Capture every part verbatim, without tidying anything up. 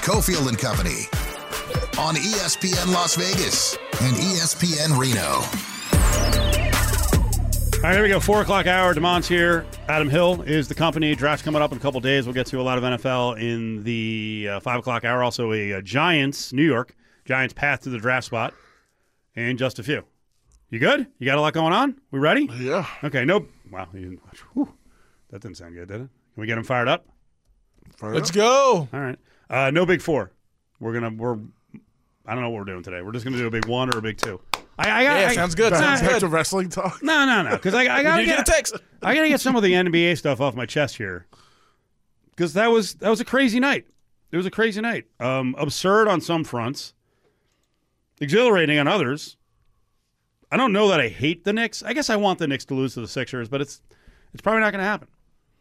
Cofield and Company on E S P N Las Vegas and E S P N Reno. All right, here we go. Four o'clock hour. DeMond's here. Adam Hill is the company. Draft's coming up in a couple days. We'll get to a lot of N F L in the uh, five o'clock hour. Also, a, a Giants, New York Giants path to the draft spot in just a few. You good? You got a lot going on? We ready? Yeah. Okay. No. Wow. You, whew, that didn't sound good, did it? Can we get him fired up? Fired Let's up. go. All right. Uh, no big four. We're gonna. We're. I don't know what we're doing today. We're just gonna do a big one or a big two. I, I got. Yeah, I, sounds good. Back, Sounds back good. to wrestling talk. No, no, no. Because I, I gotta Did you get, get a text? I gotta get some of the N B A stuff off my chest here. Because that was that was a crazy night. It was a crazy night. Um, absurd on some fronts, exhilarating on others. I don't know that I hate the Knicks. I guess I want the Knicks to lose to the Sixers, but it's it's probably not going to happen.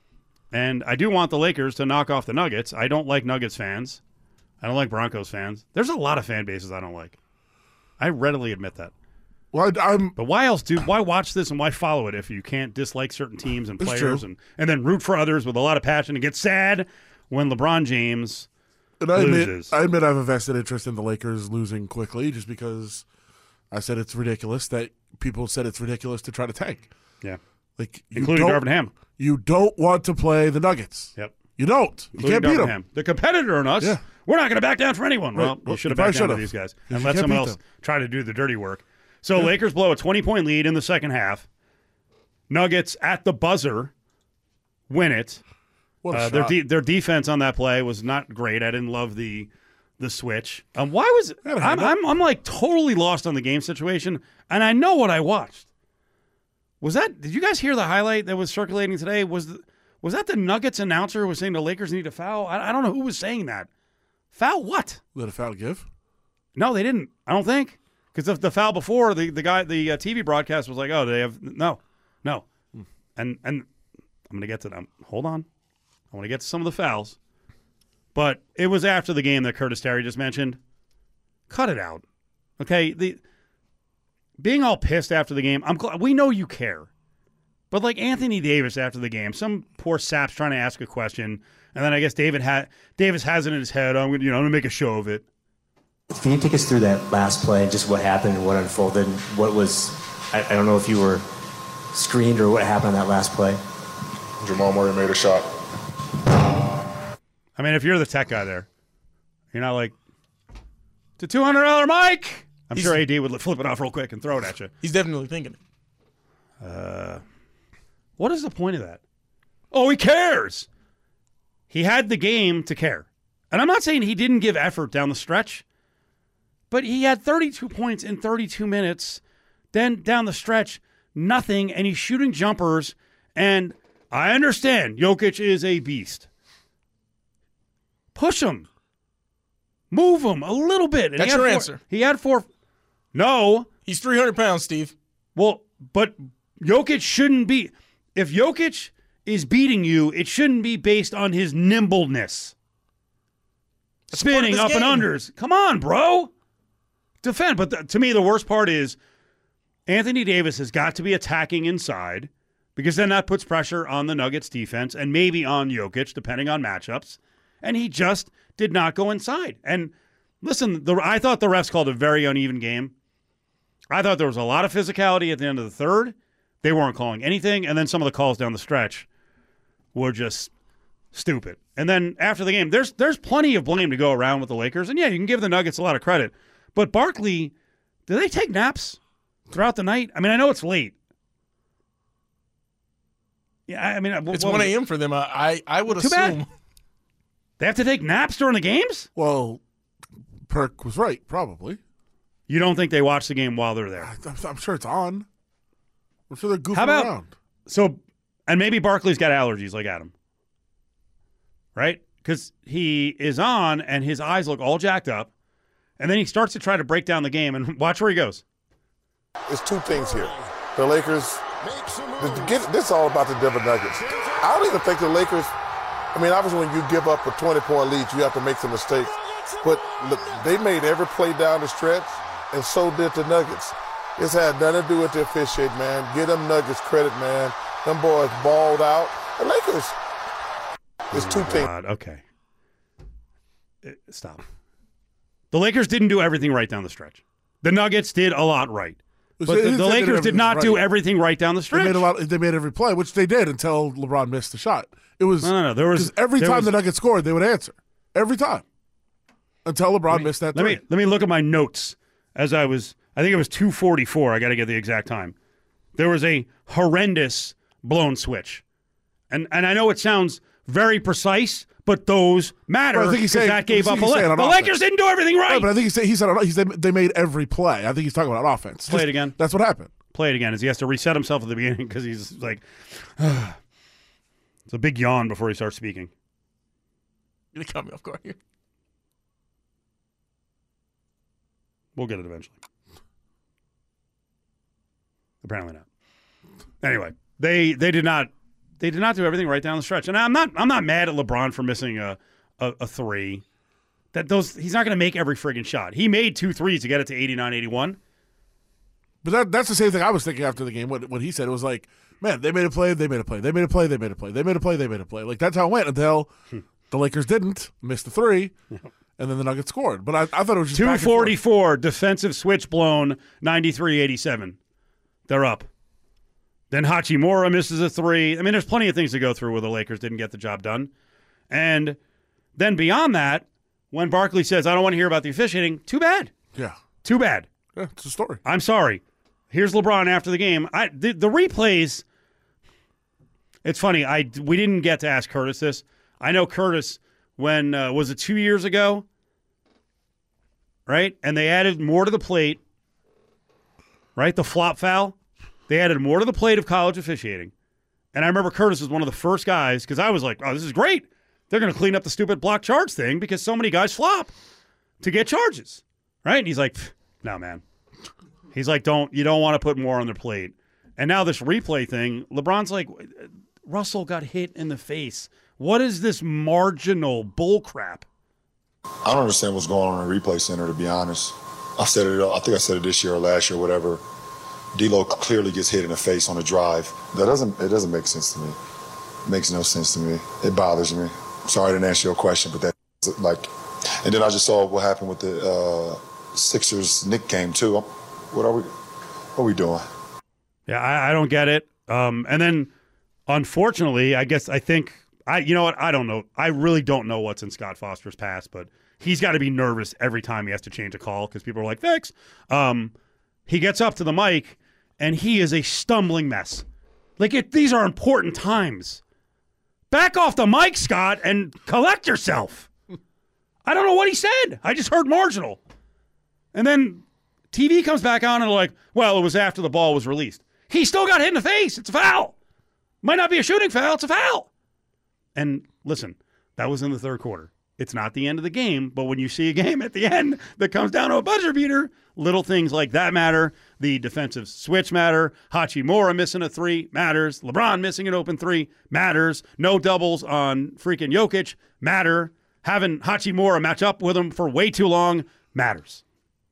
And I do want the Lakers to knock off the Nuggets. I don't like Nuggets fans. I don't like Broncos fans. There's a lot of fan bases I don't like. I readily admit that. Well, I, I'm. But why else, dude? Why watch this and why follow it if you can't dislike certain teams and It's players true. and, and then root for others with a lot of passion and get sad when LeBron James And I admit, loses? I admit I have a vested interest in the Lakers losing quickly, just because I said it's ridiculous that people said it's ridiculous to try to tank. Yeah, Like you including don't- Darvin Ham. You don't want to play the Nuggets. Yep, You don't. You including can't beat Darvin them. Ham, the competitor in us. Yeah. We're not going to back down for anyone. Right. Well, you Well, should have you backed down probably to should've. these guys You and let can't someone beat else them. try to do the dirty work. So Lakers blow a twenty-point lead in the second half. Nuggets at the buzzer win it. What a Uh, their shot. de- their defense on that play was not great. I didn't love the the switch. Um, why was had a I'm, hand up. I'm I'm like totally lost on the game situation, and I know what I watched. Was that? Did you guys hear the highlight that was circulating today? Was the, was that the Nuggets announcer who was saying the Lakers need a foul? I, I don't know who was saying that. Foul what? Let a foul give. No, they didn't. I don't think because the, the foul before the the guy the uh, T V broadcast was like, oh, they have no, no, and and I'm gonna get to them. Hold on, I want to get to some of the fouls, but it was after the game that Curtis Terry just mentioned. Cut it out, okay? The being all pissed after the game. I'm glad we know you care, but like Anthony Davis after the game, some poor sap's trying to ask a question, and then I guess David ha- Davis has it in his head. I'm gonna you know I'm gonna make a show of it. Can you take us through that last play and just what happened and what unfolded? What was, I, I don't know if you were screened or what happened on that last play. Jamal Murray made a shot. I mean, if you're the tech guy there, you're not like, it's a two hundred dollars mic. I'm He's- sure A D would flip it off real quick and throw it at you. He's definitely thinking it. What is the point of that? Oh, he cares. He had the game to care. And I'm not saying he didn't give effort down the stretch, but he had thirty-two points in thirty-two minutes. Then down the stretch, nothing, and he's shooting jumpers. And I understand Jokic is a beast. Push him. Move him a little bit. And That's he had your four- answer. He had four. No. He's three hundred pounds, Steve. Well, but Jokic shouldn't be. If Jokic is beating you, it shouldn't be based on his nimbleness. That's part of Spinning his up and game. unders. Come on, bro. Defend. But the, to me, the worst part is Anthony Davis has got to be attacking inside because then that puts pressure on the Nuggets defense and maybe on Jokic, depending on matchups. And he just did not go inside. And listen, the, I thought the refs called a very uneven game. I thought there was a lot of physicality at the end of the third. They weren't calling anything. And then some of the calls down the stretch were just stupid. And then after the game, there's there's plenty of blame to go around with the Lakers. And yeah, you can give the Nuggets a lot of credit. But Barkley, do they take naps throughout the night? I mean, I know it's late. Yeah, I mean, It's what one was it? a.m. for them. I I, I would Too bad. assume. They have to take naps during the games? Well, Perk was right, probably. You don't think they watch the game while they're there? I'm, I'm sure it's on. I'm sure they're goofing How about- around. So, and maybe Barkley's got allergies like Adam, right? Because he is on and his eyes look all jacked up, and then he starts to try to break down the game, and watch where he goes. It's two things here. The Lakers, the, get, this is all about the Denver Nuggets. I don't even think the Lakers, I mean, obviously when you give up a twenty-point lead, you have to make some mistakes. But look, they made every play down the stretch, and so did the Nuggets. This had nothing to do with the officiating, man. Give them Nuggets credit, man. Them boys balled out. The Lakers, it's two things. God, okay. stop. The Lakers didn't do everything right down the stretch. The Nuggets did a lot right. But So it the, is the that they Lakers did not everything do right. everything right down the They stretch. made a lot. They made every play, which they did until LeBron missed the shot. It was No, no, no. There was 'cause every there time was- the Nuggets scored, they would answer every time until LeBron missed that Let three. me let me look at my notes as I was. I think it was two forty-four. I got to get the exact time. There was a horrendous blown switch, and and I know it sounds very precise, but those matter Well, I think he's because saying- that gave I up think a he's saying lick. on The offense. Lakers didn't do everything right. No, but I think he said he said he said they made every play. I think he's talking about offense. Play Just- it again. That's what happened. Play it again as he has to reset himself at the beginning because he's like, it's a big yawn before he starts speaking. You caught me off guard here. We'll get it eventually. Apparently not. Anyway, they they did not they did not do everything right down the stretch, and I'm not I'm not mad at LeBron for missing a a, a three. That those he's not going to make every friggin' shot. He made two threes to get it to eighty-nine eighty-one. But that, that's the same thing I was thinking after the game. What, what he said, it was like, man, they made a play, they made a play, they made a play, they made a play, they made a play, they made a play. Like, that's how it went until the Lakers didn't, missed the three, and then the Nuggets scored. But I, I thought it was just two back and forth. forty-four defensive switch blown, ninety-three eighty-seven. They're up. Then Hachimura misses a three. I mean, there's plenty of things to go through where the Lakers didn't get the job done. And then beyond that, when Barkley says, I don't want to hear about the officiating, too bad. Yeah. Too bad. Yeah, it's a story. I'm sorry. Here's LeBron after the game. I the, the replays. It's funny. I we didn't get to ask Curtis this. I know Curtis when uh, was it two years ago, right? And they added more to the plate, right? The flop foul. They added more to the plate of college officiating, and I remember Curtis was one of the first guys because I was like, "Oh, this is great. They're going to clean up the stupid block charge thing because so many guys flop to get charges, right?" And he's like, "No, man." He's like, don't you don't want to put more on their plate. And now this replay thing, LeBron's like, Russell got hit in the face. What is this marginal bull crap? I don't understand what's going on in the replay center, to be honest. I said it. I think I said it this year or last year, or whatever. D'Lo clearly gets hit in the face on a drive. That doesn't. It doesn't make sense to me. It makes no sense to me. It bothers me. Sorry I didn't answer your question, but that like. And then I just saw what happened with the uh, Sixers Knick game too. What are we? What are we doing? Yeah, I, I don't get it. Um, and then, unfortunately, I guess I think I. You know what? I don't know. I really don't know what's in Scott Foster's past, but he's got to be nervous every time he has to change a call because people are like, "Fix." Um, he gets up to the mic, and he is a stumbling mess. Like it, these are important times. Back off the mic, Scott, and collect yourself. I don't know what he said. I just heard marginal, and then T V comes back on and they're like, well, it was after the ball was released. He still got hit in the face. It's a foul. Might not be a shooting foul. It's a foul. And listen, that was in the third quarter. It's not the end of the game, but when you see a game at the end that comes down to a buzzer beater, little things like that matter. The defensive switch matter. Hachimura missing a three matters. LeBron missing an open three matters. No doubles on freaking Jokic matter. Having Hachimura match up with him for way too long matters.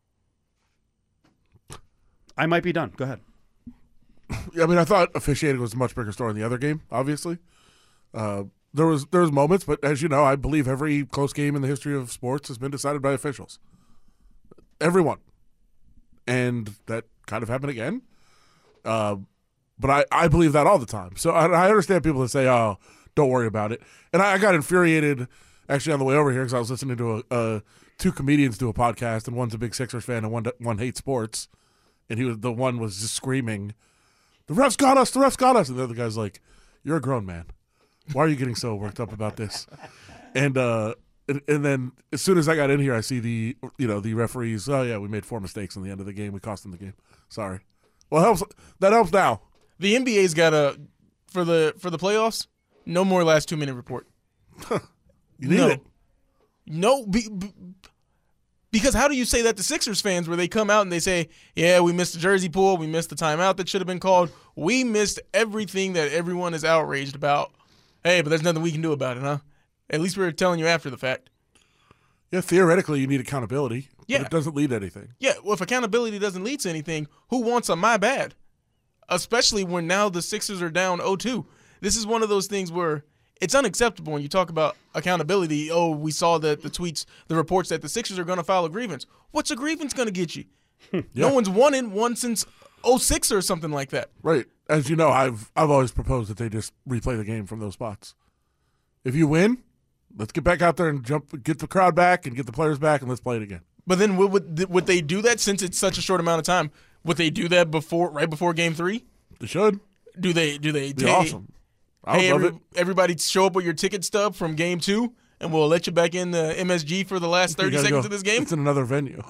I might be done. Go ahead. I mean, I thought officiating was a much bigger story in the other game, obviously. Uh, there was there was moments, but as you know, I believe every close game in the history of sports has been decided by officials. Everyone. And that kind of happened again. Uh, but I, I believe that all the time. So I, I understand people that say, oh, don't worry about it. And I, I got infuriated actually on the way over here because I was listening to a, uh, two comedians do a podcast, and one's a big Sixers fan and one one hates sports. And he was the one was just screaming, the refs got us, the refs got us. And the other guy's like, you're a grown man. Why are you getting so worked up about this? And uh, and, and then as soon as I got in here, I see the you know the referees. Oh yeah, we made four mistakes in the end of the game. We cost them the game. Sorry. Well, it helps. That helps now. The N B A's got a for the for the playoffs. No more last two minute report. You need no. it. No, be, be, because how do you say that to Sixers fans where they come out and they say, yeah, we missed the jersey pull, we missed the timeout that should have been called, we missed everything that everyone is outraged about. Hey, but there's nothing we can do about it, huh? At least we're telling you after the fact. Yeah, theoretically, you need accountability. Yeah. But it doesn't lead to anything. Yeah, well, if accountability doesn't lead to anything, who wants a my bad? Especially when now the Sixers are down oh two. This is one of those things where it's unacceptable when you talk about accountability. Oh, we saw that the tweets, the reports that the Sixers are going to file a grievance. What's a grievance going to get you? yeah. No one's won in one since oh six or something like that. Right. As you know, I've I've always proposed that they just replay the game from those spots. If you win, let's get back out there and jump, get the crowd back and get the players back, and let's play it again. But then would, would, would they do that since it's such a short amount of time? Would they do that before, right before Game Three? They should. Do they? Do they? Be hey, awesome. I would hey, love every, it. everybody, show up with your ticket stub from Game Two, and we'll let you back in the M S G for the last thirty You gotta seconds go. of this game. It's in another venue.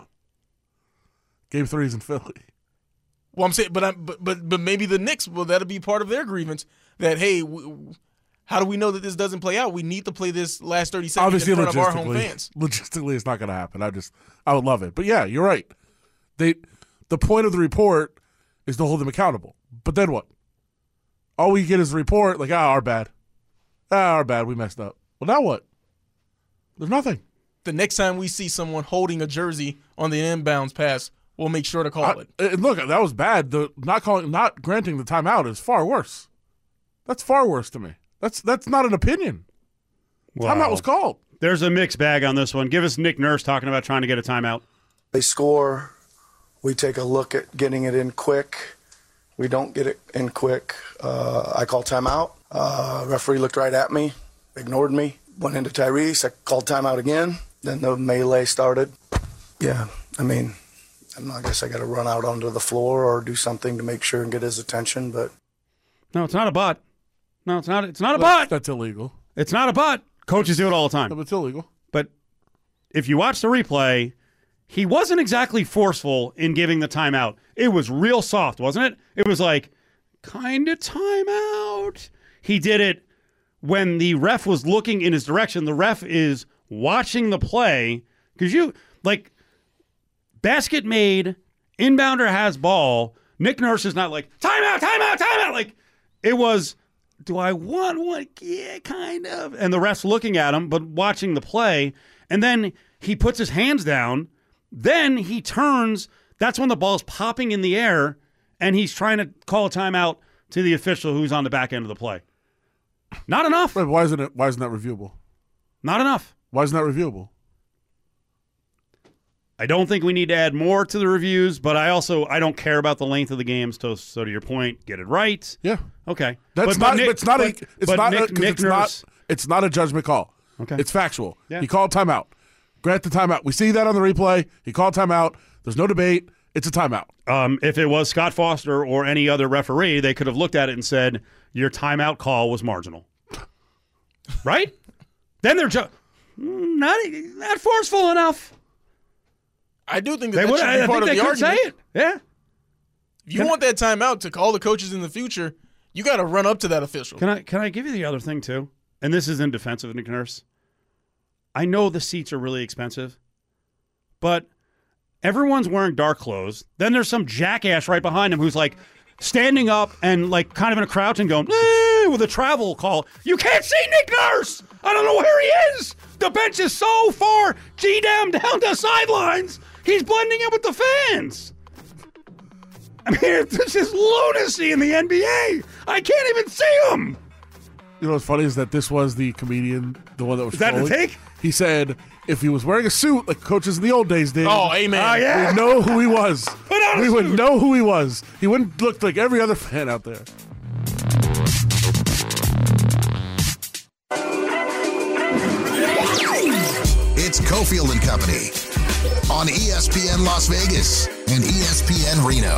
Game Three is in Philly. Well, I'm saying, but I'm, but but but maybe the Knicks, well, that'll be part of their grievance. That hey, w- how do we know that this doesn't play out? We need to play this last thirty seconds Obviously, in front of our home logistically, fans. logistically, it's not going to happen. I just, I would love it. But yeah, you're right. They, the point of the report is to hold them accountable. But then what? All we get is a report like, ah, our bad. Ah, our bad. We messed up. Well, now what? There's nothing. The next time we see someone holding a jersey on the inbounds pass, we'll make sure to call I, it. And look, that was bad. The not calling, not granting the timeout is far worse. That's far worse to me. That's that's not an opinion. Wow. Timeout was called. There's a mixed bag on this one. Give us Nick Nurse talking about trying to get a timeout. They score. We take a look at getting it in quick. We don't get it in quick. Uh, I call timeout. Uh, referee looked right at me, ignored me, went into Tyrese. I called timeout again. Then the melee started. Yeah, I mean, I, don't know, I guess I got to run out onto the floor or do something to make sure and get his attention. But No, it's not a butt. No, it's not. It's not a That's, butt. that's illegal. It's not a butt. Coaches do it all the time. No, but it's illegal. But if you watch the replay, he wasn't exactly forceful in giving the timeout. It was real soft, wasn't it? It was like, kind of timeout. He did it when the ref was looking in his direction. The ref is watching the play because you, like, basket made, inbounder has ball. Nick Nurse is not like, timeout, timeout, timeout. Like, it was, do I want one? Yeah, kind of. And the ref's looking at him, but watching the play. And then he puts his hands down. Then he turns. That's when the ball's popping in the air, and he's trying to call a timeout to the official who's on the back end of the play. Not enough. Right, why isn't it? Why isn't that reviewable? Not enough. Why isn't that reviewable? I don't think we need to add more to the reviews, but I also I don't care about the length of the games. So, so to your point, get it right. Yeah. Okay. That's But- not. but Nick- it's not. but- a, it's but not. Nick- a, 'cause Nick it's Nurse- not. It's not a judgment call. Okay. It's factual. Yeah. He called timeout. Grant the timeout. We see that on the replay. He called timeout. There's no debate. It's a timeout. Um, if it was Scott Foster or any other referee, they could have looked at it and said, your timeout call was marginal. Right? Then they're just not, not forceful enough. I do think that They that would, should I be part think of they the could argument. say it. Yeah. If you want that timeout to call the coaches in the future, you got to run up to that official. Can I can I give you the other thing too? And this is in defense of Nick Nurse. I know the seats are really expensive, but everyone's wearing dark clothes. Then there's some jackass right behind him who's like standing up and like kind of in a crouch and going "Eh," with a travel call. You can't see Nick Nurse. I don't know where he is. The bench is so far G down down the sidelines. He's blending in with the fans. I mean, this is lunacy in the N B A. I can't even see him. You know what's funny is that this was the comedian, the one that was Is that the trolling. take? He said if he was wearing a suit like coaches in the old days did, Oh, amen. Oh, yeah. we'd know who he was. Put on a we would suit. know who he was. He wouldn't look like every other fan out there. It's Cofield and Company on E S P N Las Vegas and E S P N Reno.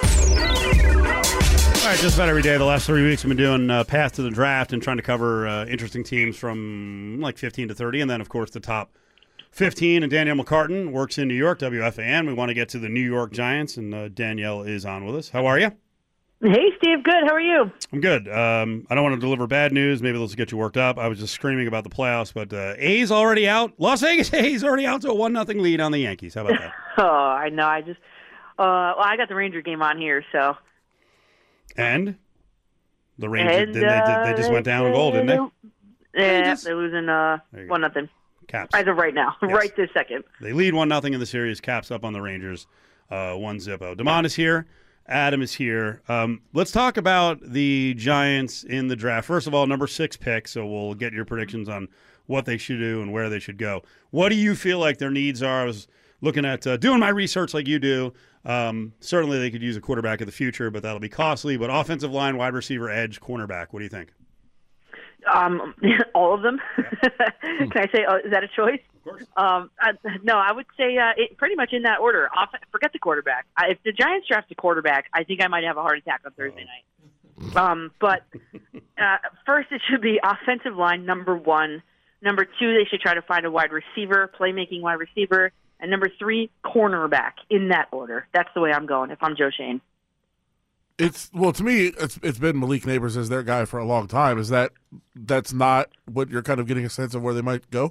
All right, just about every day the last three weeks we've been doing uh, Path to the Draft and trying to cover uh, interesting teams from like fifteen to thirty, and then, of course, the top fifteen. And Danielle McCartan works in New York, W F A N. We want to get to the New York Giants, and uh, Danielle is on with us. How are you? Hey, Steve. Good. How are you? I'm good. Um, I don't want to deliver bad news. Maybe this will get you worked up. I was just screaming about the playoffs, but uh, A's already out. Las Vegas A's already out to a one nothing lead on the Yankees. How about that? Oh, I know. I just, uh, well, I got the Ranger game on here, so. And the Rangers, And, they, they, uh, they just went down a goal, didn't they? Yeah, Rangers. they're losing uh, There you go. one nothing. Caps. As of right now, Yes. right this second. They lead one nothing in the series. Caps up on the Rangers, uh, one zippo. Damon is here, Adam is here. Um, let's talk about the Giants in the draft. First of all, number six pick, so we'll get your predictions on what they should do and where they should go. What do you feel like their needs are? I was looking at uh, doing my research like you do. Um, certainly they could use a quarterback in the future, but that'll be costly. But offensive line, wide receiver, edge, cornerback, what do you think? Um, all of them. Can I say, uh, is that a choice? Of course. Um, I, no, I would say uh, it, pretty much in that order. Off, forget the quarterback. I, if the Giants draft a quarterback, I think I might have a heart attack on Thursday night. Um, but uh, first, it should be offensive line, number one. Number two, they should try to find a wide receiver, playmaking wide receiver. And number three, cornerback, in that order. That's the way I'm going if I'm Joe Schoen. It's well to me. It's it's been Malik Neighbors as their guy for a long time. Is that that's not what you're kind of getting a sense of where they might go?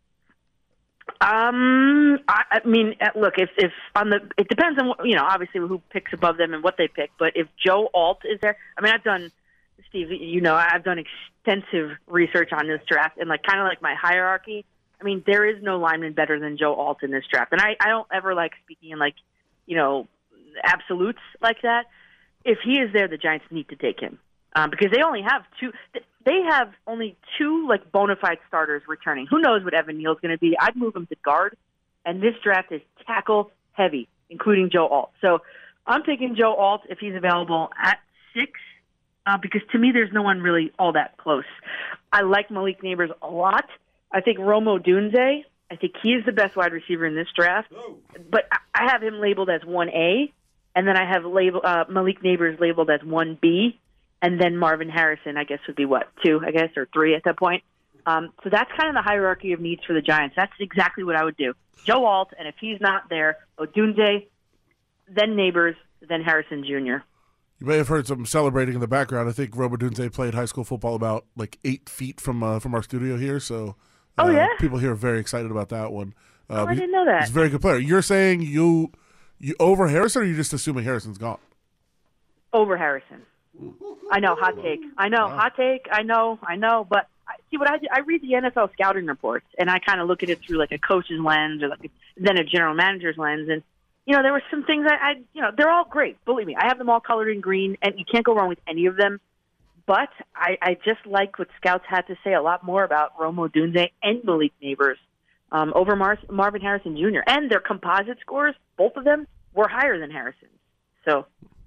Um, I, I mean, uh, look, if if on the it depends on what, you know, obviously who picks above them and what they pick. But if Joe Alt is there, I mean, I've done, Steve, you know, I've done extensive research on this draft and like kind of like my hierarchy. I mean, there is no lineman better than Joe Alt in this draft, and I I don't ever like speaking in like, you know, absolutes like that. If he is there, the Giants need to take him um, because they only have two. They have only two like bona fide starters returning. Who knows what Evan Neal's going to be? I'd move him to guard, and this draft is tackle heavy, including Joe Alt. So I'm taking Joe Alt if he's available at six uh, because to me, there's no one really all that close. I like Malik Neighbors a lot. I think Rome Odunze. I think he is the best wide receiver in this draft, but I have him labeled as one A. And then I have label, uh, Malik Neighbors labeled as one B, and then Marvin Harrison, I guess, would be, what, two, I guess, or three at that point. Um, so that's kind of the hierarchy of needs for the Giants. That's exactly what I would do. Joe Alt, and if he's not there, Odunze, then Neighbors, then Harrison Junior You may have heard some celebrating in the background. I think Rome Odunze played high school football about like eight feet from uh, from our studio here. So uh, oh, yeah? people here are very excited about that one. Uh, oh, I didn't know that. He's a very good player. You're saying you... You over Harrison, or are you just assuming Harrison's gone? Over Harrison. I know, hot take. I know, wow. hot take. I know, I know. But I, see, what I do, I read the N F L scouting reports, and I kind of look at it through like a coach's lens, or like a, then a general manager's lens. And you know, there were some things I, I, you know, they're all great. Believe me, I have them all colored in green, and you can't go wrong with any of them. But I, I just like what scouts had to say a lot more about Rome Odunze and Malik Neighbors. Um, over Mar- Marvin Harrison Junior And their composite scores, both of them, were higher than Harrison's. So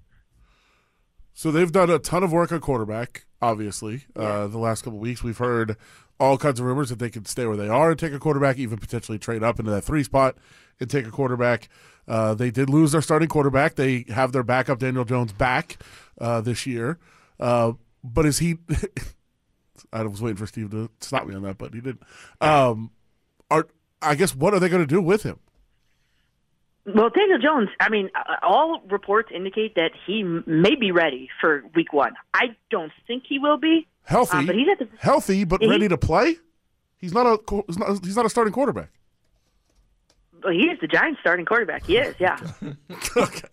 so they've done a ton of work on quarterback, obviously. Yeah. Uh, the last couple of weeks, we've heard all kinds of rumors that they could stay where they are and take a quarterback, even potentially trade up into that three spot and take a quarterback. Uh, they did lose their starting quarterback. They have their backup, Daniel Jones, back uh, this year. Uh, but is he – I was waiting for Steve to stop me on that, but he didn't. Um, Are, I guess, what are they going to do with him? Well, Daniel Jones, I mean, all reports indicate that he m- may be ready for week one. I don't think he will be. Healthy, um, but he's at the, healthy, but he, ready to play? He's not a he's not, he's not a starting quarterback. Well, he is the Giants' starting quarterback. He is, yeah. Okay.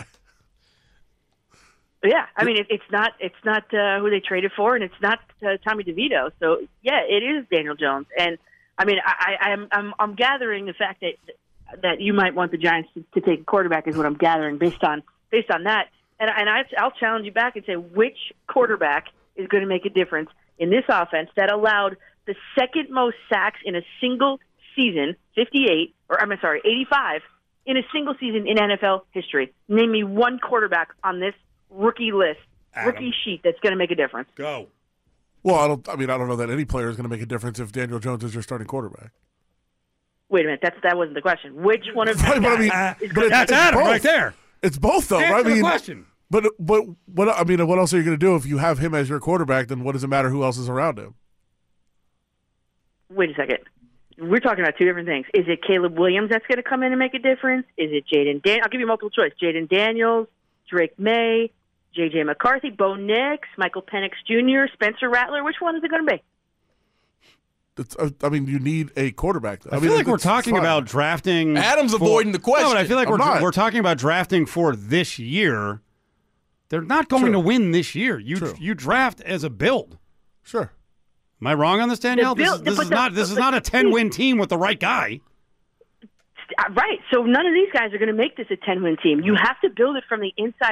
Yeah, I mean, it, it's not it's not uh, who they traded for, and it's not uh, Tommy DeVito. So, yeah, it is Daniel Jones. And, I mean, I, I, I'm, I'm I'm gathering the fact that that you might want the Giants to, to take a quarterback is what I'm gathering based on based on that. And, and I, I'll challenge you back and say which quarterback is going to make a difference in this offense that allowed the second most sacks in a single season, fifty-eight, or I'm sorry, eighty-five, in a single season in N F L history. Name me one quarterback on this rookie list, Adam. rookie sheet that's going to make a difference. Go. Well, I don't. I mean, I don't know that any player is going to make a difference if Daniel Jones is your starting quarterback. Wait a minute, that's that wasn't the question. Which one of right, these but I mean, uh, but that's Adam both. Right there. It's both, though. Answer Right? I mean, the question. But but what I mean, what else are you going to do if you have him as your quarterback? Then what does it matter who else is around him? Wait a second. We're talking about two different things. Is it Caleb Williams that's going to come in and make a difference? Is it Jaden Dan? I'll give you multiple choice. Jaden Daniels, Drake May, J J McCarthy, Bo Nix, Michael Penix Junior, Spencer Rattler. Which one is it going to be? It's, uh, I mean, you need a quarterback. I, I mean, feel like we're it's talking fun. about drafting. Adam's for, avoiding the question. No, but I feel like I'm we're not. we're talking about drafting for this year. They're not going True. to win this year. You True. you draft as a build. Sure. Am I wrong on this, Danielle? The build- this is, this but is the- not this is but- not a ten-win team with the right guy. Right. So none of these guys are going to make this a ten-win team. You have to build it from the inside out.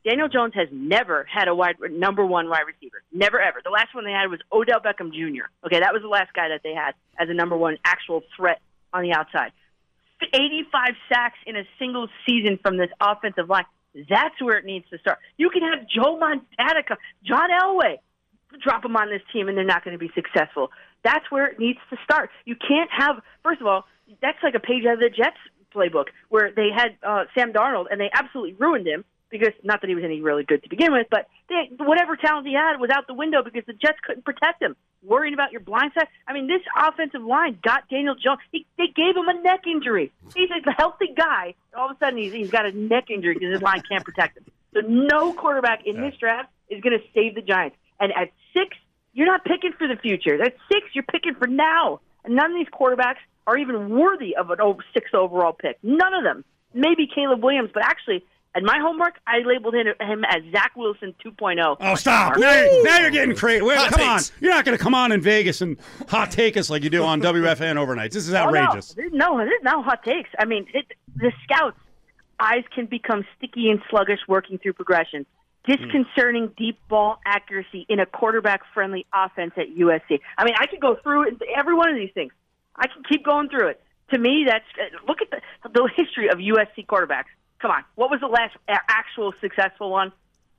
Daniel Jones has never had a wide number one wide receiver. Never, ever. The last one they had was Odell Beckham Junior Okay, that was the last guy that they had as a number one actual threat on the outside. eighty-five sacks in a single season from this offensive line. That's where it needs to start. You can have Joe Montana, John Elway, drop them on this team, and they're not going to be successful. That's where it needs to start. You can't have, first of all, that's like a page out of the Jets playbook where they had uh, Sam Darnold, and they absolutely ruined him because, not that he was any really good to begin with, but they, whatever talent he had was out the window because the Jets couldn't protect him. Worrying about your blind side. I mean, this offensive line got Daniel Jones. He, they gave him a neck injury. He's a healthy guy. All of a sudden, he's, he's got a neck injury because his line can't protect him. So no quarterback in this draft is going to save the Giants. And at six, you're not picking for the future. At six, you're picking for now. And none of these quarterbacks are even worthy of an over six overall pick. None of them. Maybe Caleb Williams, but actually, at my homework, I labeled him, him as Zach Wilson two point oh. Oh, stop. Now you're, now you're getting crazy. Wait, come takes. on. You're not going to come on in Vegas and hot take us like you do on W F N overnights. This is outrageous. Oh, no. There's no, there's no hot takes. I mean, it, the scouts' eyes can become sticky and sluggish working through progression. Disconcerting deep ball accuracy in a quarterback-friendly offense at U S C. I mean, I could go through every one of these things. I can keep going through it. To me, that's look at the, the history of U S C quarterbacks. Come on. What was the last actual successful one?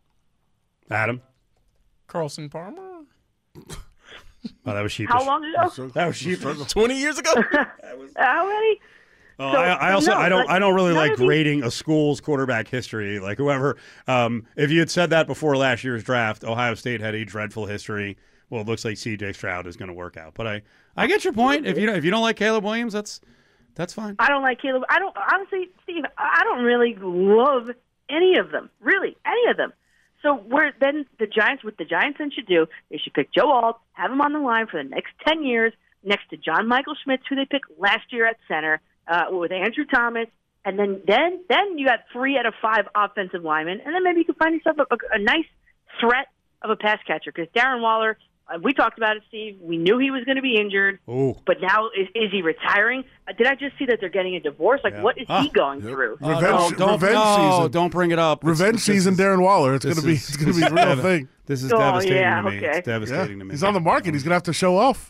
Adam? Carlson Palmer? Oh, that was sheepish. How long ago? That was sheepish. twenty years ago? How many? Oh, So, I, I also no, I don't like, I don't really none like of these- grading a school's quarterback history. Like whoever, um, if you had said that before last year's draft, Ohio State had a dreadful history. Well, it looks like C J Stroud is going to work out. But I, I get your point. If you if you don't like Caleb Williams, that's that's fine. I don't like Caleb. I don't honestly, Steve. I don't really love any of them. Really, any of them. So where then the Giants, what the Giants then should do, they should pick Joe Alt, have him on the line for the next ten years, next to John Michael Schmitz, who they picked last year at center, uh, with Andrew Thomas, and then then then you got three out of five offensive linemen, and then maybe you can find yourself a, a, a nice threat of a pass catcher because Darren Waller. Uh, we talked about it, Steve. We knew he was going to be injured, Ooh. but now is, is he retiring? Uh, did I just see that they're getting a divorce? Like, Yeah. what is Ah. he going Yep. through? Oh, Revenge, don't, don't, revenge no, season. don't bring it up. Revenge It's- season, this is- Darren Waller. It's this going to be is- it's going to be a this real is thing. This is Oh, devastating yeah, to me. okay. It's devastating Yeah. to me. He's on the market. He's going to have to show off.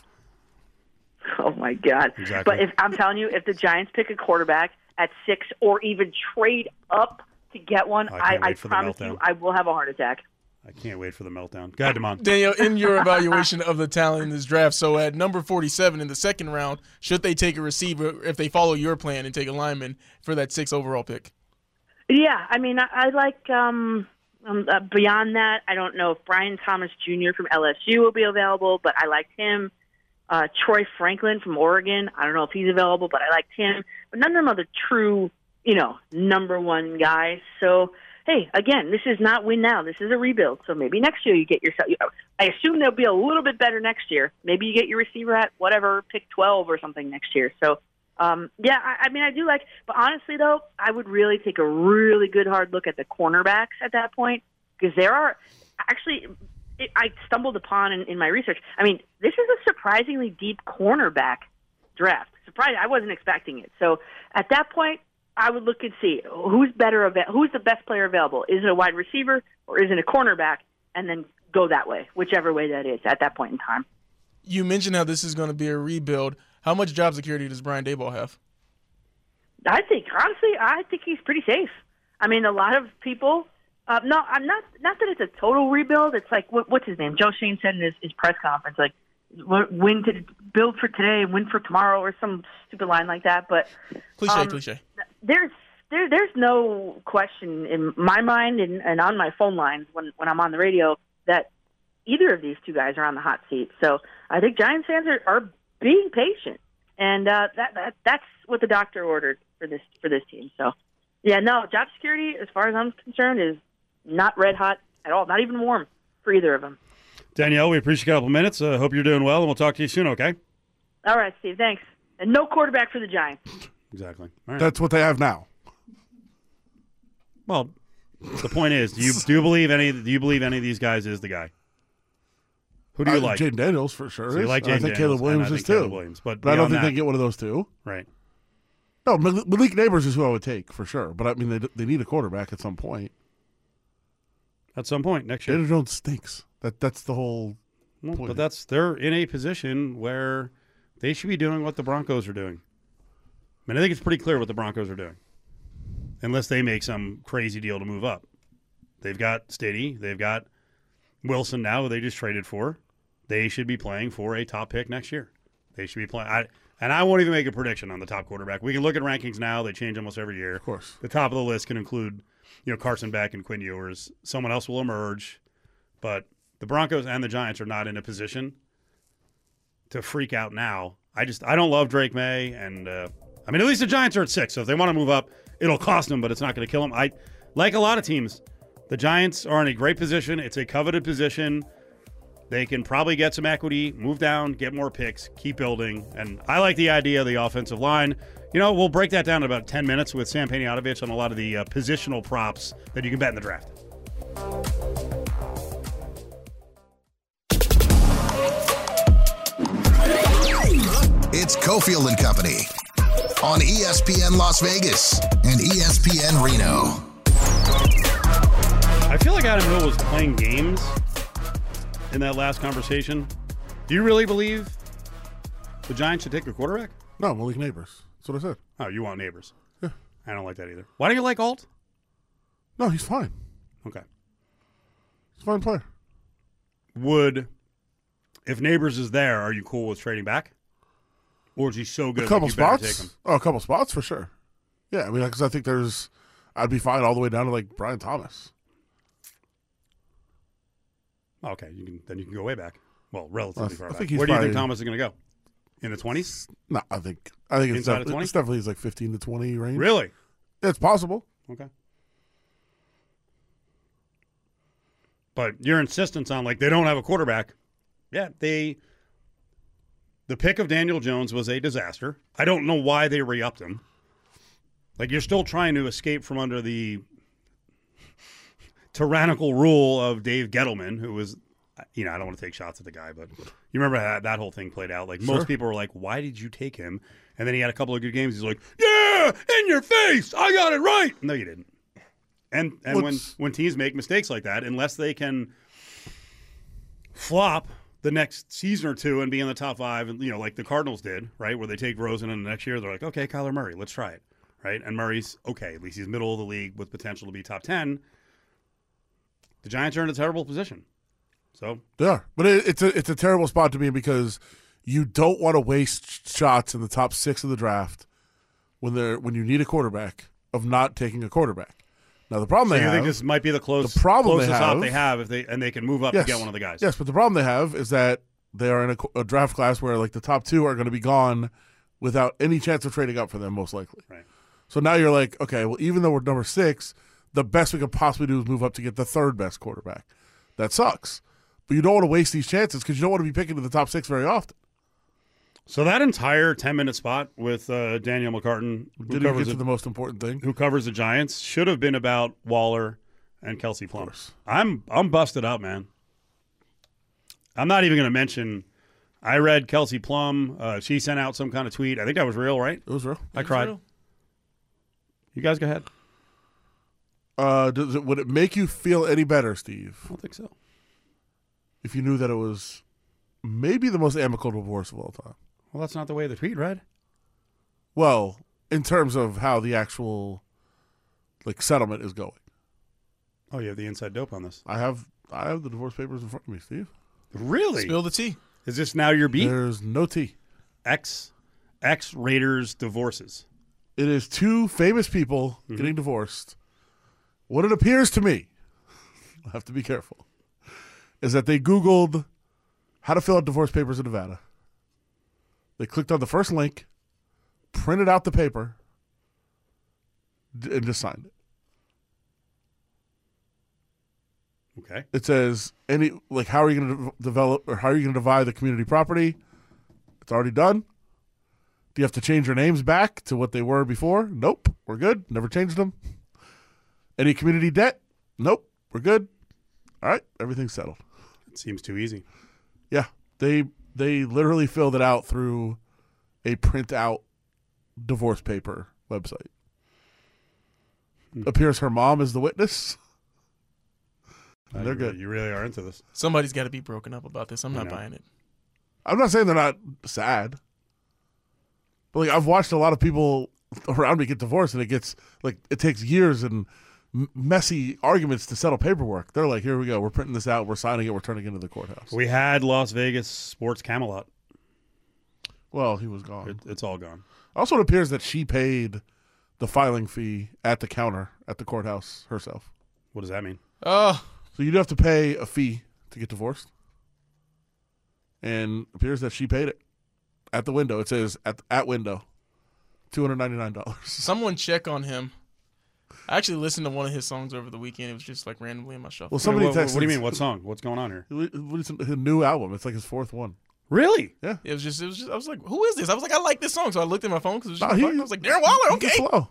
Oh my God! Exactly. But if I'm telling you, if the Giants pick a quarterback at six or even trade up to get one, I I, can't I wait for the promise meltdown. you, I will have a heart attack. I can't wait for the meltdown. Go ahead, Damon. Daniel, in your evaluation of the talent in this draft, so at number forty-seven in the second round, should they take a receiver if they follow your plan and take a lineman for that sixth overall pick? Yeah, I mean, I, I like um, um uh, beyond that. I don't know if Brian Thomas Junior from L S U will be available, but I liked him. Uh, Troy Franklin from Oregon. I don't know if he's available, but I liked him. But none of them are the true, you know, number one guys. So. Hey, again, this is not win now. This is a rebuild. So maybe next year you get yourself. I assume they'll be a little bit better next year. Maybe you get your receiver at whatever, pick twelve or something next year. So, um, yeah, I, I mean, I do like. But honestly, though, I would really take a really good hard look at the cornerbacks at that point because there are actually. It, I stumbled upon in, in my research. I mean, this is a surprisingly deep cornerback draft. Surprised, I wasn't expecting it. So at that point. I would look and see who's better, who's the best player available. Is it a wide receiver or is it a cornerback? And then go that way, whichever way that is at that point in time. You mentioned how this is going to be a rebuild. How much job security does Brian Daboll have? I think, honestly, I think he's pretty safe. I mean, a lot of people. Uh, no, I'm not. Not that it's a total rebuild. It's like what, what's his name? Joe Shane said in his, his press conference, like win to build for today, win for tomorrow, or some stupid line like that. But cliche, um, cliche. There's there there's no question in my mind and, and on my phone lines when, when I'm on the radio that either of these two guys are on the hot seat. So I think Giants fans are, are being patient, and uh, that, that that's what the doctor ordered for this for this team. So yeah, no, job security as far as I'm concerned is not red hot at all, not even warm for either of them. Danielle, we appreciate a couple minutes. I uh, hope you're doing well, and we'll talk to you soon, okay? All right, Steve, thanks. And no quarterback for the Giants. Exactly. All right. That's what they have now. Well, the point is, do you do you believe any do you believe any of these guys is the guy? Who do you uh, like? Jaden Daniels for sure. So you like I Jaden think Daniels, Caleb Williams and I is think too. Caleb Williams, but, but I don't beyond think that, they get one of those two. Right. No, Mal- Malik Neighbors is who I would take for sure. But I mean, they they need a quarterback at some point. at some point next year. Daniel Jones stinks. That That's the whole well, point. But that's they're in a position where they should be doing what the Broncos are doing. I mean, I think it's pretty clear what the Broncos are doing, unless they make some crazy deal to move up. They've got Stiddy. They've got Wilson now, who they just traded for. They should be playing for a top pick next year. They should be playing. I, and I won't even make a prediction on the top quarterback. We can look at rankings now. They change almost every year. Of course. The top of the list can include, you know, Carson Beck and Quinn Ewers. Someone else will emerge. But the Broncos and the Giants are not in a position to freak out now. I just I don't love Drake May. And, uh, I mean, at least the Giants are at six. So if they want to move up, it'll cost them, but it's not going to kill them. I, like a lot of teams, the Giants are in a great position. It's a coveted position. They can probably get some equity, move down, get more picks, keep building. And I like the idea of the offensive line. You know, we'll break that down in about ten minutes with Sam Panayotovich on a lot of the uh, positional props that you can bet in the draft. It's Cofield and Company on E S P N Las Vegas and E S P N Reno. I feel like Adam Hill was playing games in that last conversation. Do you really believe the Giants should take a quarterback? No, Malik Neighbors. That's what I said. Oh, you want Neighbors. Yeah. I don't like that either. Why do you like Alt? No, he's fine. Okay. He's a fine player. Would, if Neighbors is there, are you cool with trading back? Or is he so good A couple that you better take spots? him? Oh, a couple spots for sure. Yeah, I mean, because I think there's, I'd be fine all the way down to like Brian Thomas. Okay, you can then you can go way back. Well, relatively I far think back. he's Where do you think probably- Thomas is going to go? In the twenties? No, I think I think it's, Inside of definitely, twenty? it's definitely like fifteen to twenty range. Really? It's possible. Okay. But your insistence on like they don't have a quarterback. Yeah, they the pick of Daniel Jones was a disaster. I don't know why they re-upped him. Like you're still trying to escape from under the tyrannical rule of Dave Gettleman, who was, you know, I don't want to take shots at the guy, but you remember how that whole thing played out. Like Sure. most people were like, why did you take him? And then he had a couple of good games. He's like, yeah, in your face. I got it right. No, you didn't. And and when, What's- when teams make mistakes like that, unless they can flop the next season or two and be in the top five, and you know, like the Cardinals did, right, where they take Rosen and the next year they're like, okay, Kyler Murray, let's try it, right? And Murray's okay, at least he's middle of the league with potential to be top ten. The Giants are in a terrible position. So They are, but it, it's a it's a terrible spot to be in because you don't want to waste shots in the top six of the draft when they're when you need a quarterback of not taking a quarterback. Now the problem So they you have, think this might be the close, the problem they closest op have- they have if they and they can move up yes, to get one of the guys. Yes, but the problem they have is that they are in a, qu- a draft class where like the top two are going to be gone without any chance of trading up for them, most likely. Right. So now you're like, okay, well, even though we're number six, the best we could possibly do is move up to get the third best quarterback. That sucks. But you don't want to waste these chances because you don't want to be picking in the top six very often. So that entire ten-minute spot with uh, Daniel McCartan, who Didn't even get covers, to the, the most important thing. who covers the Giants, should have been about Waller and Kelsey Plum. I'm I'm busted up, man. I'm not even going to mention. I read Kelsey Plum. Uh, she sent out some kind of tweet. I think that was real, right? It was real. I cried. real. You guys go ahead. Uh, does it, would it make you feel any better, Steve, I don't think so. if you knew that it was maybe the most amicable divorce of all time? Well, that's not the way the tweet read. Well, in terms of how the actual like settlement is going. Oh, you have the inside dope on this. I have I have the divorce papers in front of me, Steve. Really? Spill the tea. Is this now your beat? There's no tea. Ex ex Raiders divorces. It is two famous people Mm-hmm. getting divorced. What it appears to me, I have to be careful, is that they Googled how to fill out divorce papers in Nevada. They clicked on the first link, printed out the paper, d- and just signed it. Okay. It says any like how are you going to develop or how are you going to divide the community property? It's already done. Do you have to change your names back to what they were before? Nope, we're good. Never changed them. Any community debt? Nope, we're good. All right, everything's settled. It seems too easy. Yeah, they they literally filled it out through a print out divorce paper website. Hmm. Appears her mom is the witness. Uh, They're you, good. You really are into this. Somebody's got to be broken up about this. I'm not know. buying it. I'm not saying they're not sad, but like I've watched a lot of people around me get divorced, and it gets like it takes years and m- messy arguments to settle paperwork. They're like, here we go, we're printing this out, we're signing it, we're turning it into the courthouse. We had Las Vegas Sports Camelot. Well, he was gone. It, it's all gone. Also, it appears that she paid the filing fee at the counter at the courthouse herself. What does that mean? Oh, So you do have to pay a fee to get divorced, and it appears that she paid it at the window. It says at at window, two hundred ninety nine dollars. someone check on him. I actually listened to one of his songs over the weekend. It was just like randomly in my shuffle. Well, somebody what, what, texted. what do you mean? What song? What's going on here? His new album. It's like his fourth one. Really? Yeah. It was just, it was just. I was like, "Who is this?" I was like, "I like this song," so I looked at my phone because it was just. Nah, he- I was like, "Darren Waller, He okay." can flow.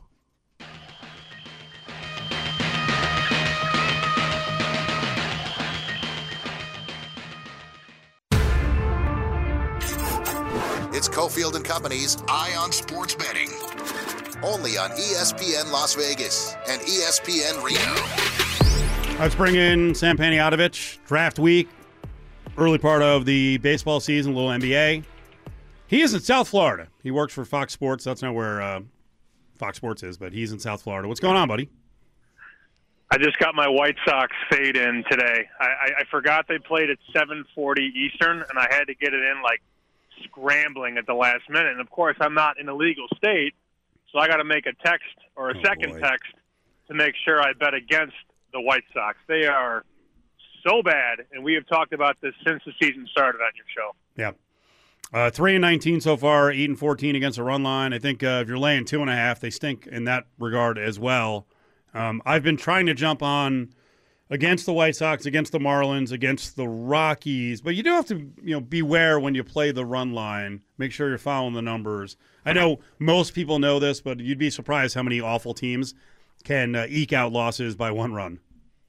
It's Cofield and Company's Eye on Sports Betting. Only on E S P N Las Vegas and E S P N Reno. Let's bring in Sam Panayotovich. Draft week, early part of the baseball season, a little N B A. He is in South Florida. He works for Fox Sports. That's not where uh, Fox Sports is, but he's in South Florida. What's going on, buddy? I just got my White Sox fade in today. I, I, I forgot they played at seven forty Eastern, and I had to get it in like scrambling at the last minute. And, of course, I'm not in a legal state, so I got to make a text or a Oh, second boy. text to make sure I bet against the White Sox. They are so bad, and we have talked about this since the season started on your show. Yeah. Uh, three and nineteen so far, eight and fourteen against the run line. I think uh, if you're laying two and a half, they stink in that regard as well. Um, I've been trying to jump on against the White Sox, against the Marlins, against the Rockies, but you do have to, you know, beware when you play the run line. Make sure you're following the numbers. I know most people know this, but you'd be surprised how many awful teams can uh, eke out losses by one run.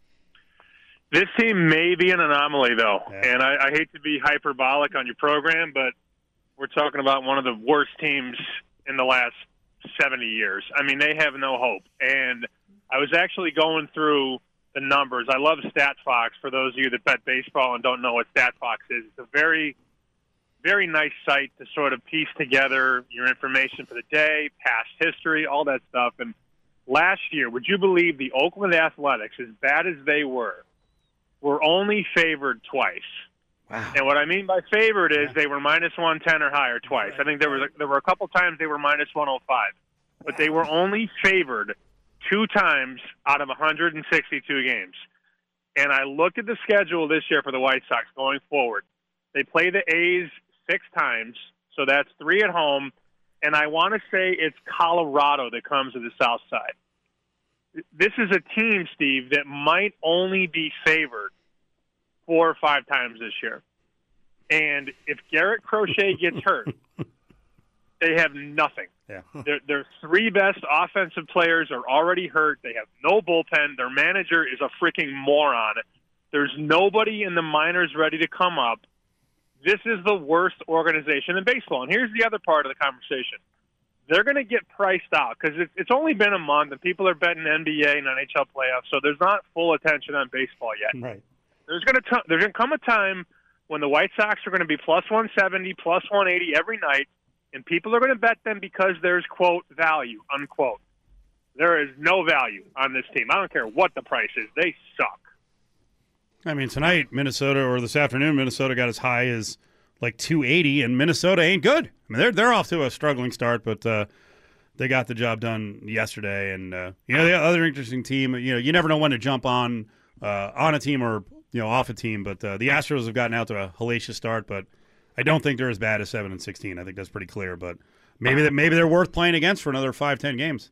This team may be an anomaly, though, Yeah. and I, I hate to be hyperbolic on your program, but we're talking about one of the worst teams in the last seventy years. I mean, they have no hope. And I was actually going through the numbers. I love StatFox, for those of you that bet baseball and don't know what StatFox is. It's a very, very nice site to sort of piece together your information for the day, past history, all that stuff. And last year, would you believe the Oakland Athletics, as bad as they were, were only favored twice? Wow. And what I mean by favored is they were minus one ten or higher twice. I think there was a, there were a couple times they were minus one oh five, but they were only favored two times out of one hundred sixty-two games. And I looked at the schedule this year for the White Sox going forward. They play the A's six times, so that's three at home. And I want to say it's Colorado that comes to the south side. This is a team, Steve, that might only be favored four or five times this year. And if Garrett Crochet gets hurt, they have nothing. Yeah. Their, their three best offensive players are already hurt. They have no bullpen. Their manager is a freaking moron. There's nobody in the minors ready to come up. This is the worst organization in baseball. And here's the other part of the conversation. They're going to get priced out because it, it's only been a month and people are betting N B A and N H L playoffs, so there's not full attention on baseball yet. Right. There's going to there's going to come a time when the White Sox are going to be plus one seventy, plus one eighty every night, and people are going to bet them because there's, quote, value, unquote. There is no value on this team. I don't care what the price is. They suck. I mean, tonight, Minnesota, or this afternoon, Minnesota got as high as like two eighty, and Minnesota ain't good. I mean, they're they're off to a struggling start, but uh, they got the job done yesterday. And, uh, you know, the other interesting team, you know, you never know when to jump on uh, on a team or, you know, off a team, but uh, the Astros have gotten out to a hellacious start, but I don't think they're as bad as seven and sixteen. I think that's pretty clear, but maybe that maybe they're worth playing against for another five, ten games.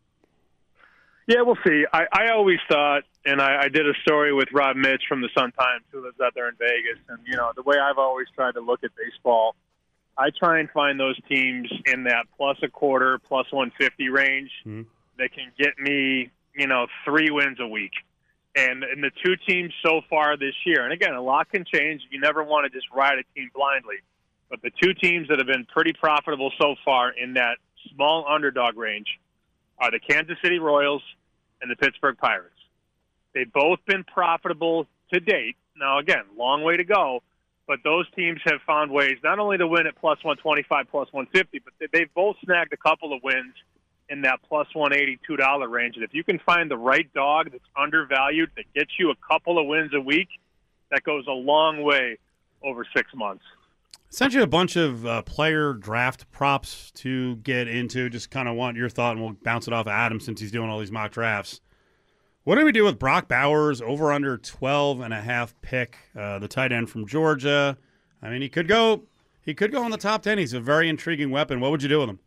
Yeah, we'll see. I, I always thought, and I, I did a story with Rob Mitch from the Sun-Times, who lives out there in Vegas, and, you know, the way I've always tried to look at baseball, I try and find those teams in that plus a quarter, plus one fifty range Mm-hmm. that can get me, you know, three wins a week. And, and the two teams so far this year, and again, a lot can change. You never want to just ride a team blindly. But the two teams that have been pretty profitable so far in that small underdog range are the Kansas City Royals and the Pittsburgh Pirates. They've both been profitable to date. Now, again, long way to go, but those teams have found ways not only to win at plus one twenty-five, plus one fifty, but they've both snagged a couple of wins in that plus one eighty, two dollar range. And if you can find the right dog that's undervalued that gets you a couple of wins a week, that goes a long way over six months. Sent you a bunch of uh, player draft props to get into. Just kind of want your thought, and we'll bounce it off of Adam since he's doing all these mock drafts. What do we do with Brock Bowers over under twelve and a half pick, uh, the tight end from Georgia? I mean, he could go. He could go in the top ten. He's a very intriguing weapon. What would you do with him?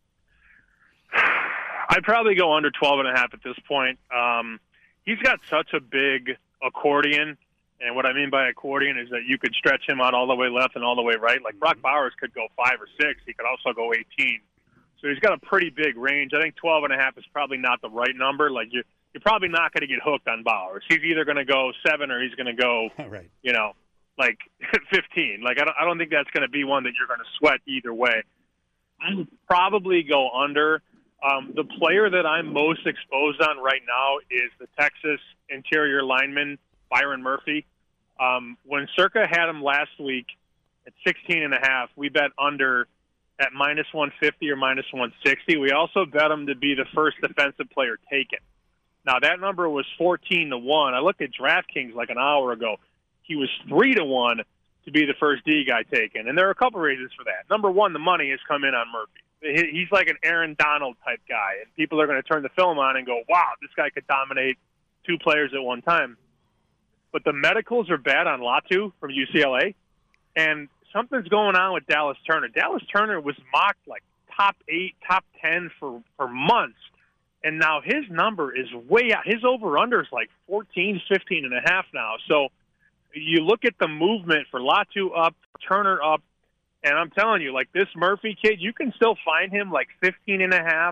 I'd probably go under twelve and a half at this point. Um, he's got such a big accordion. And what I mean by accordion is that you could stretch him out all the way left and all the way right. Like Brock Bowers could go five or six. He could also go eighteen. So he's got a pretty big range. I think twelve and a half is probably not the right number. Like you're, you're probably not going to get hooked on Bowers. He's either going to go seven or he's going to go, right. you know, like fifteen. Like I don't, I don't think that's going to be one that you're going to sweat either way. I would probably go under. Um, the player that I'm most exposed on right now is the Texas interior lineman, Byron Murphy. Um, when Circa had him last week at sixteen and a half, we bet under at minus one fifty or minus one sixty. We also bet him to be the first defensive player taken. Now, that number was fourteen to one. I looked at DraftKings like an hour ago. He was three to one to be the first D guy taken. And there are a couple reasons for that. Number one, the money has come in on Murphy. He's like an Aaron Donald type guy, and people are going to turn the film on and go, wow, this guy could dominate two players at one time. But the medicals are bad on Latu from U C L A, and something's going on with Dallas Turner. Dallas Turner was mocked like top eight, top ten for, for months, and now his number is way out. His over-under is like fourteen, fifteen and a half now. So you look at the movement for Latu up, Turner up, and I'm telling you, like this Murphy kid, you can still find him like fifteen and a half.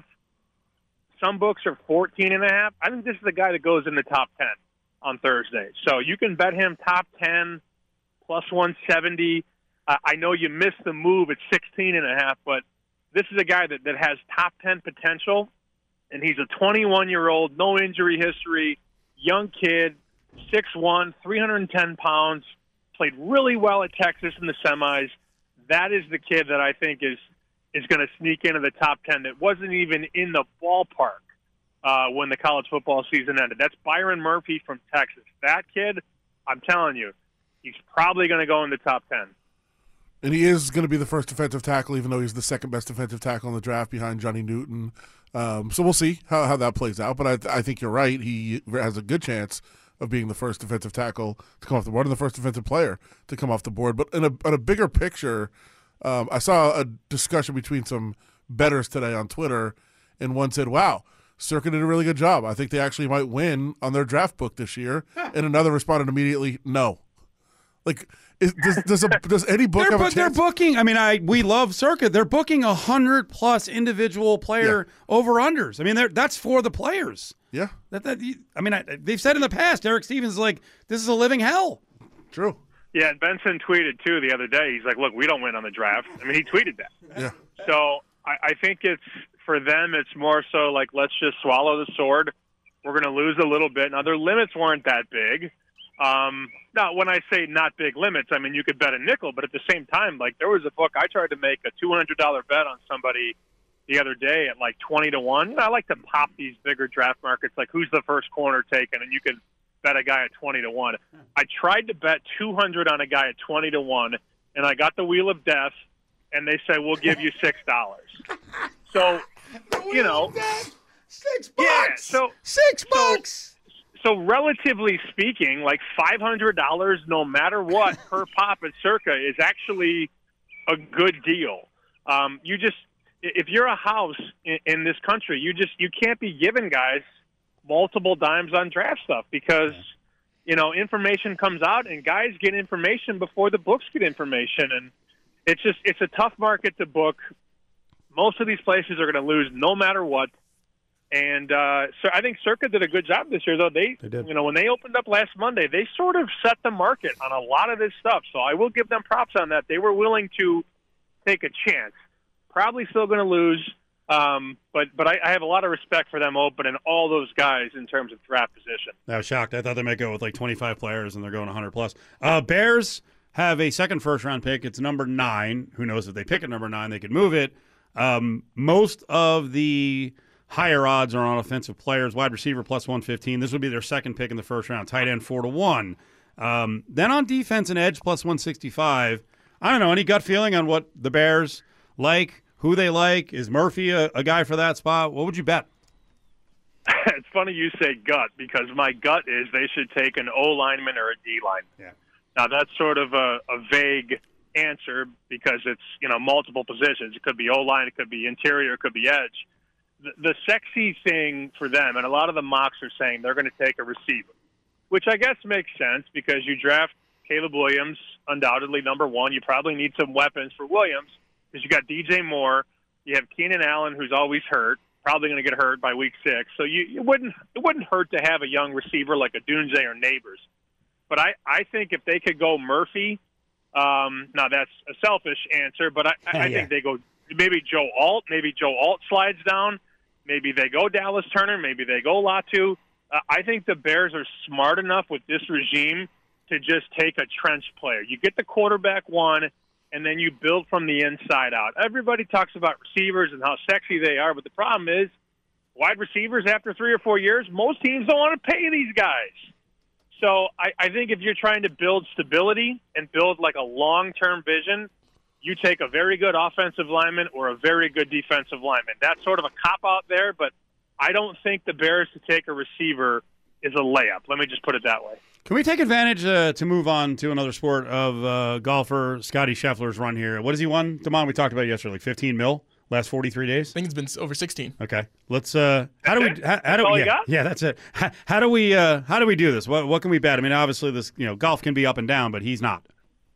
Some books are fourteen and a half. I think this is the guy that goes in the top ten on Thursday. So you can bet him top ten, plus one seventy. Uh, I know you missed the move at sixteen and a half, but this is a guy that, that has top ten potential, and he's a twenty-one-year-old, no injury history, young kid, six one, three hundred ten pounds, played really well at Texas in the semis. That is the kid that I think is is going to sneak into the top ten that wasn't even in the ballpark uh, when the college football season ended. That's Byron Murphy from Texas. That kid, I'm telling you, he's probably going to go in the top ten. And he is going to be the first defensive tackle, even though he's the second best defensive tackle in the draft behind Johnny Newton. Um, so we'll see how, how that plays out. But I, I think you're right. He has a good chance of being the first defensive tackle to come off the board and the first defensive player to come off the board. But in a, in a bigger picture, um, I saw a discussion between some bettors today on Twitter, and one said, wow, Circa did a really good job. I think they actually might win on their draft book this year. And another responded immediately, no. Like, is, does does, a, does any book they're, have a but chance? They're booking. I mean, I we love Circa. They're booking a hundred plus individual player yeah. over unders. I mean, that's for the players. Yeah. That, that I mean, I, they've said in the past, Eric Stevens is like, this is a living hell. True. Yeah, and Benson tweeted too the other day. He's like, "Look, we don't win on the draft." I mean, he tweeted that. Yeah. So I, I think it's for them. It's more so like, let's just swallow the sword. We're going to lose a little bit. Now their limits weren't that big. Um, now, when I say not big limits, I mean you could bet a nickel, but at the same time, like there was a book I tried to make a two hundred dollar bet on somebody the other day at like twenty to one. You know, I like to pop these bigger draft markets, like who's the first corner taken, and you can bet a guy at twenty to one. I tried to bet two hundred on a guy at twenty to one, and I got the Wheel of Death, and they said, we'll give you six dollars. So, you know. Six bucks! Yeah, so, Six bucks! So, so relatively speaking, like five hundred dollars no matter what per pop at Circa is actually a good deal. Um, you just, if you're a house in, in this country, you just, you can't be giving guys multiple dimes on draft stuff because, you know, information comes out and guys get information before the books get information. And it's just, it's a tough market to book. Most of these places are going to lose no matter what. And uh, so I think Circa did a good job this year, though. They, they did. You know, when they opened up last Monday, they sort of set the market on a lot of this stuff. So I will give them props on that. They were willing to take a chance. Probably still going to lose, Um, but but I, I have a lot of respect for them opening all those guys in terms of draft position. I was shocked. I thought they might go with like twenty-five players, and they're going one hundred plus. Uh, Bears have a second first-round pick. It's number nine. Who knows if they pick at number nine, they could move it. Um, most of the higher odds are on offensive players. Wide receiver plus one fifteen. This would be their second pick in the first round. Tight end four to one. Um, then on defense and edge plus one sixty-five. I don't know. Any gut feeling on what the Bears like? Who they like? Is Murphy a, a guy for that spot? What would you bet? It's funny you say gut, because my gut is they should take an O lineman or a D lineman. Yeah. Now that's sort of a, a vague answer because it's, you know, multiple positions. It could be O line, it could be interior, it could be edge. The, the sexy thing for them, and a lot of the mocks are saying they're going to take a receiver, which I guess makes sense because you draft Caleb Williams, undoubtedly number one. You probably need some weapons for Williams. Because you got D J Moore, you have Keenan Allen, who's always hurt, probably going to get hurt by week six. So you, you wouldn't it wouldn't hurt to have a young receiver like a Dunze or Neighbors. But I, I think if they could go Murphy, um, now that's a selfish answer, but I, I, I yeah. think they go maybe Joe Alt, maybe Joe Alt slides down, maybe they go Dallas Turner, maybe they go Latu. Uh, I think the Bears are smart enough with this regime to just take a trench player. You get the quarterback one, and then you build from the inside out. Everybody talks about receivers and how sexy they are, but the problem is wide receivers after three or four years, most teams don't want to pay these guys. So I, I think if you're trying to build stability and build like a long-term vision, you take a very good offensive lineman or a very good defensive lineman. That's sort of a cop-out there, but I don't think the Bears to take a receiver is a layup. Let me just put it that way. Can we take advantage uh, to move on to another sport of uh, golfer Scotty Scheffler's run here? What has he won, Damon? We talked about it yesterday, like fifteen mil last forty-three days. I think it's been over sixteen. Okay, let's. Uh, how do we? How, how do all we? you Yeah, got? yeah, that's it. How, how do we? Uh, how do we do this? What What can we bet? I mean, obviously, this you know, golf can be up and down, but he's not.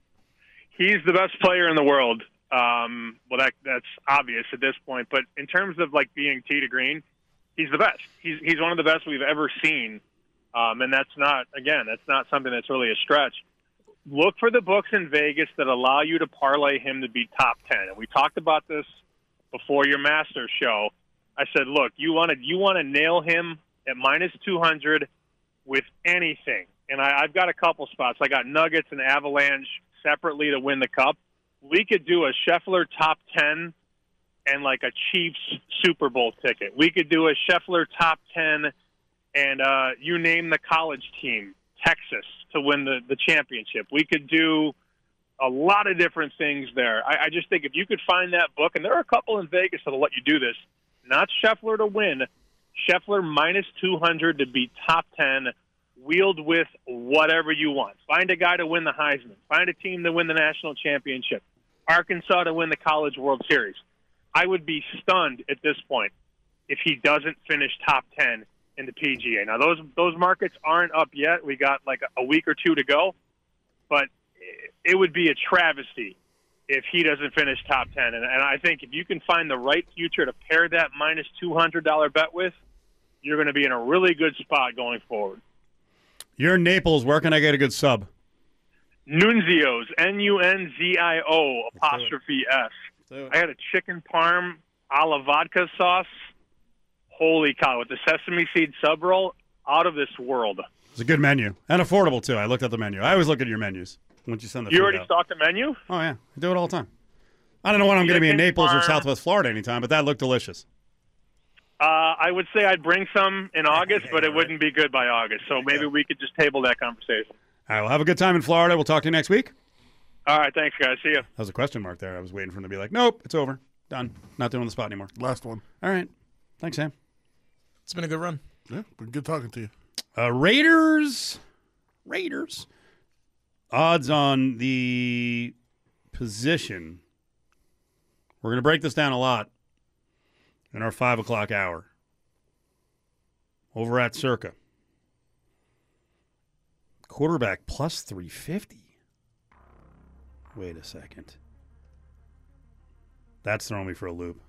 He's the best player in the world. Um, well, that that's obvious at this point. But in terms of like being tee to green, he's the best. He's he's one of the best we've ever seen. Um, and that's not, again, that's not something that's really a stretch. Look for the books in Vegas that allow you to parlay him to be top ten. And we talked about this before your Masters show. I said, look, you want to you want to nail him at minus two hundred with anything. And I, I've got a couple spots. I got Nuggets and Avalanche separately to win the Cup. We could do a Scheffler top ten and like a Chiefs Super Bowl ticket. We could do a Scheffler top ten and uh, you name the college team, Texas, to win the, the championship. We could do a lot of different things there. I, I just think if you could find that book, and there are a couple in Vegas that'll let you do this, not Scheffler to win, Scheffler minus two hundred to be top ten, wheeled with whatever you want. Find a guy to win the Heisman. Find a team to win the national championship. Arkansas to win the College World Series. I would be stunned at this point if he doesn't finish top ten in the P G A. Now, those those markets aren't up yet. We got like a week or two to go. But it would be a travesty if he doesn't finish top ten. And, and I think if you can find the right future to pair that minus two hundred dollars bet with, you're going to be in a really good spot going forward. You're in Naples. Where can I get a good sub? Nunzio's, N U N Z I O, apostrophe S. I had a chicken parm a la vodka sauce. Holy cow, with the sesame seed sub roll, out of this world. It's a good menu. And affordable, too. I looked at the menu. I always look at your menus once you send the You food already out. saw the menu? Oh, yeah. I do it all the time. I don't know when I'm going to be in Chicken Naples or parm. Southwest Florida anytime, but that looked delicious. Uh, I would say I'd bring some in August, but it wouldn't be good by August. So maybe we could just table that conversation. All right, well, have a good time in Florida. We'll talk to you next week. All right, thanks, guys. See you. That was a question mark there. I was waiting for him to be like, nope, it's over. Done. Not doing the spot anymore. Last one. All right. Thanks, Sam. It's been a good run. Yeah, been good talking to you. Uh, Raiders. Raiders. Odds on the position. We're going to break this down a lot in our five o'clock hour. Over at Circa. Quarterback plus three fifty. Wait a second. That's throwing me for a loop.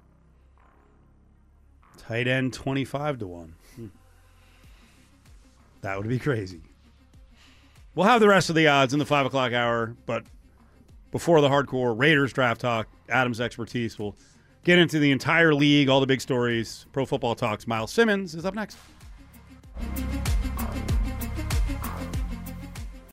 Tight end twenty-five to one. Hmm. That would be crazy. We'll have the rest of the odds in the five o'clock hour, but before the hardcore Raiders draft talk, Adam's expertise will get into the entire league, all the big stories. Pro Football Talks. Miles Simmons is up next.